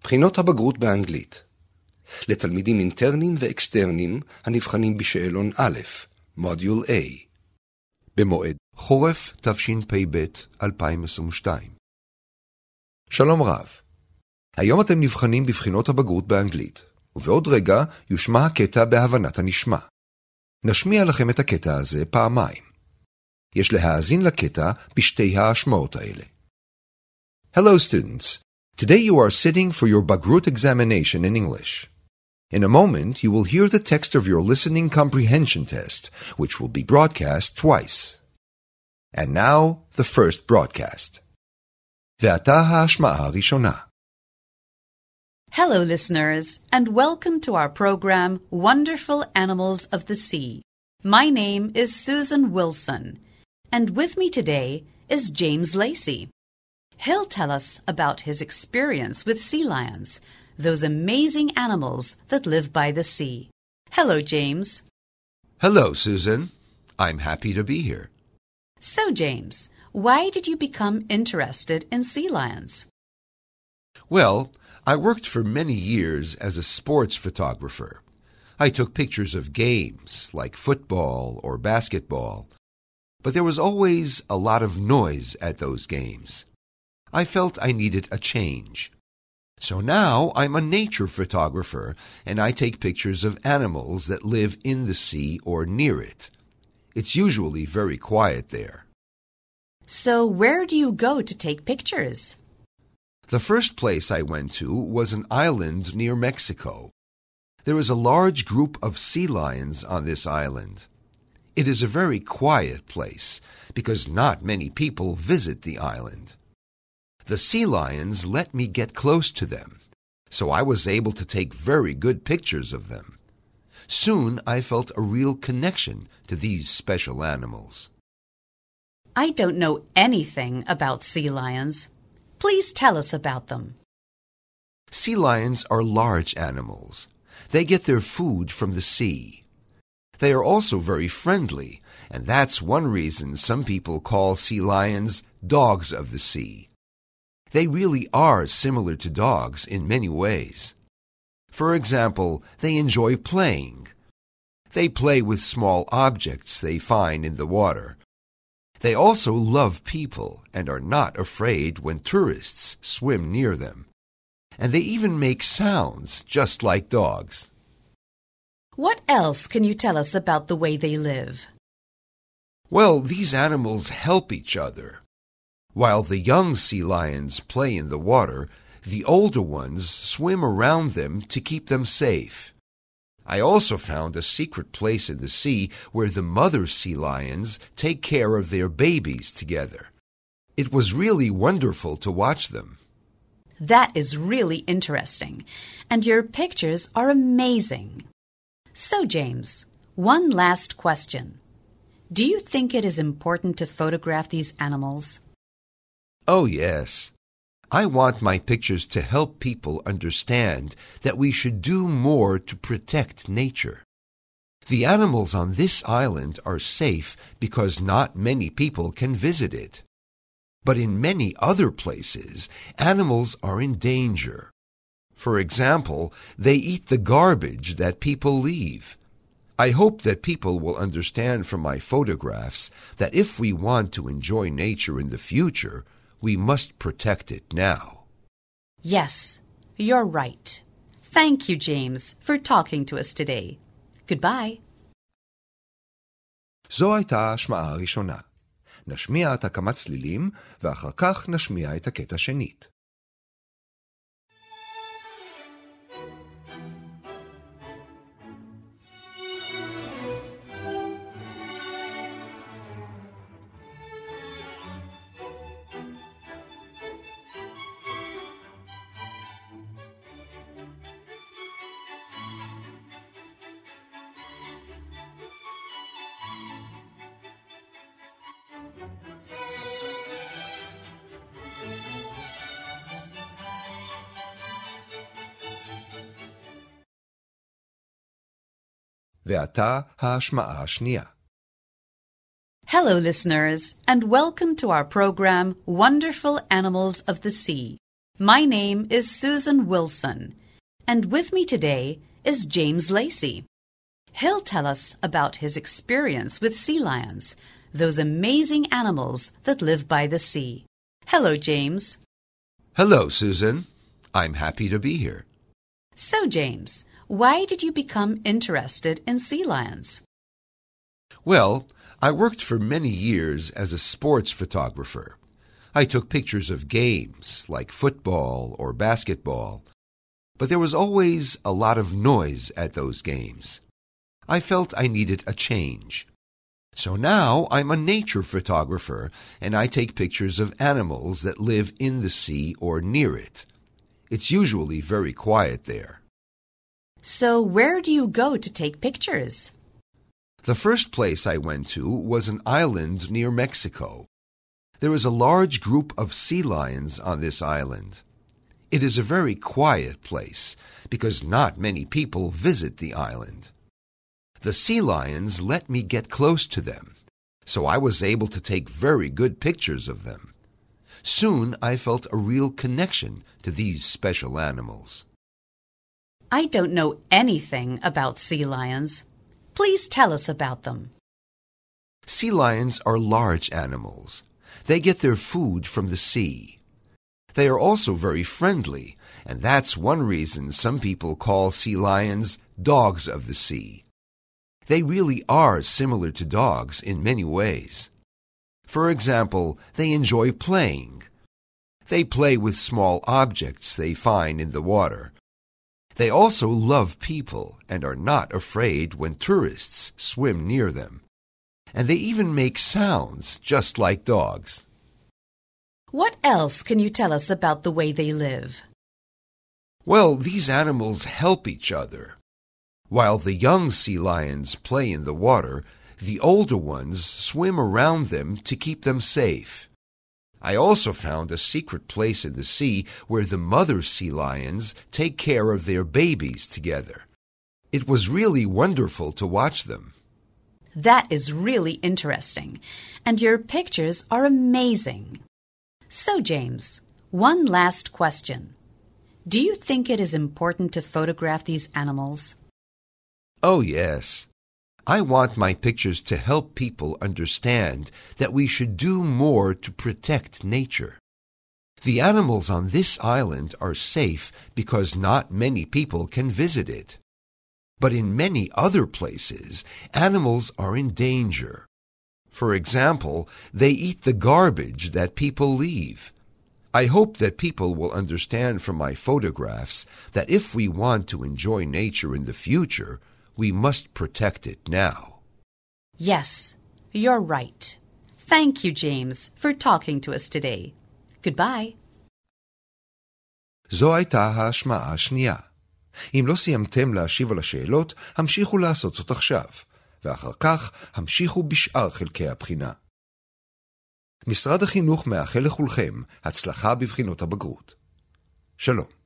בחינות הבגרות באנגלית. לתלמידים אינטרנים ואקסטרנים הנבחנים בשאלון א', מודיול A. במועד חורף תשפ"ב 2022. שלום רב. היום אתם נבחנים בבחינות הבגרות באנגלית, ובעוד רגע יושמע הקטע בהבנת הנשמע. נשמיע לכם את הקטע הזה פעמיים. יש להאזין לקטע בשתי ההשמעות האלה. Hello students. Today you are sitting for your Bagrut examination in English. In a moment you will hear the text of your listening comprehension test, which will be broadcast twice. And now the first broadcast. ועתה ההשמעה הראשונה. Hello listeners, and welcome to our program Wonderful Animals of the Sea. My name is Susan Wilson, and with me today is James Lacey. He'll tell us about his experience with sea lions, those amazing animals that live by the sea. Hello, James. Hello, Susan. I'm happy to be here. So, James, why did you become interested in sea lions? Well, I worked for many years as a sports photographer. I took pictures of games like football or basketball, but there was always a lot of noise at those games. I felt I needed a change. So now I'm a nature photographer, and I take pictures of animals that live in the sea or near it. It's usually very quiet there. So where do you go to take pictures? The first place I went to was an island near Mexico. There is a large group of sea lions on this island. It is a very quiet place because not many people visit the island. The sea lions let me get close to them, so I was able to take very good pictures of them. Soon I felt a real connection to these special animals. I don't know anything about sea lions. Please tell us about them. Sea lions are large animals. They get their food from the sea. They are also very friendly, and that's one reason some people call sea lions dogs of the sea. They really are similar to dogs in many ways. For example, they enjoy playing. They play with small objects they find in the water. They also love people and are not afraid when tourists swim near them. And they even make sounds just like dogs. What else can you tell us about the way they live? Well, these animals help each other. While the young sea lions play in the water, the older ones swim around them to keep them safe. I also found a secret place in the sea where the mother sea lions take care of their babies together. It was really wonderful to watch them. That is really interesting, and your pictures are amazing. So, James, one last question. Do you think it is important to photograph these animals? Oh, yes. I want my pictures to help people understand that we should do more to protect nature. The animals on this island are safe because not many people can visit it. But in many other places, animals are in danger. For example, they eat the garbage that people leave. I hope that people will understand from my photographs that if we want to enjoy nature in the future, we must protect it now. Yes, you're right. Thank you, James, for talking to us today. Goodbye. זו הייתה ההשמעה הראשונה. נשמיע את כמה צלילים, ואחר כך נשמיע את הקטע שנית. ועתה ההשמעה השנייה. Hello, listeners, and welcome to our program, Wonderful Animals of the Sea. My name is Susan Wilson, and with me today is James Lacey. He'll tell us about his experience with sea lions, those amazing animals that live by the sea. Hello, James. Hello, Susan. I'm happy to be here. So, James, why did you become interested in sea lions? Well, I worked for many years as a sports photographer. I took pictures of games like football or basketball, but there was always a lot of noise at those games. I felt I needed a change. So now I'm a nature photographer, and I take pictures of animals that live in the sea or near it. It's usually very quiet there. So where do you go to take pictures? The first place I went to was an island near Mexico. There is a large group of sea lions on this island. It is a very quiet place because not many people visit the island. The sea lions let me get close to them, so I was able to take very good pictures of them. Soon I felt a real connection to these special animals. I don't know anything about sea lions. Please tell us about them. Sea lions are large animals. They get their food from the sea. They are also very friendly, and that's one reason some people call sea lions dogs of the sea. They really are similar to dogs in many ways. For example, they enjoy playing. They play with small objects they find in the water. They also love people and are not afraid when tourists swim near them. And they even make sounds just like dogs. What else can you tell us about the way they live? Well, these animals help each other. While the young sea lions play in the water, the older ones swim around them to keep them safe. I also found a secret place in the sea where the mother sea lions take care of their babies together. It was really wonderful to watch them. That is really interesting, and your pictures are amazing. So, James, one last question. Do you think it is important to photograph these animals? Oh, yes. I want my pictures to help people understand that we should do more to protect nature. The animals on this island are safe because not many people can visit it. But in many other places, animals are in danger. For example, they eat the garbage that people leave. I hope that people will understand from my photographs that if we want to enjoy nature in the future, we must protect it now. Yes, you're right. Thank you, James, for talking to us today. Goodbye. זו הייתה ההשמעה השנייה. אם לא סיימתם להשיב על השאלות, המשיכו לעשות זאת עכשיו, ואחר כך המשיכו בשאר חלקי הבחינה. משרד החינוך מאחל לכולכם הצלחה בבחינות הבגרות. שלום.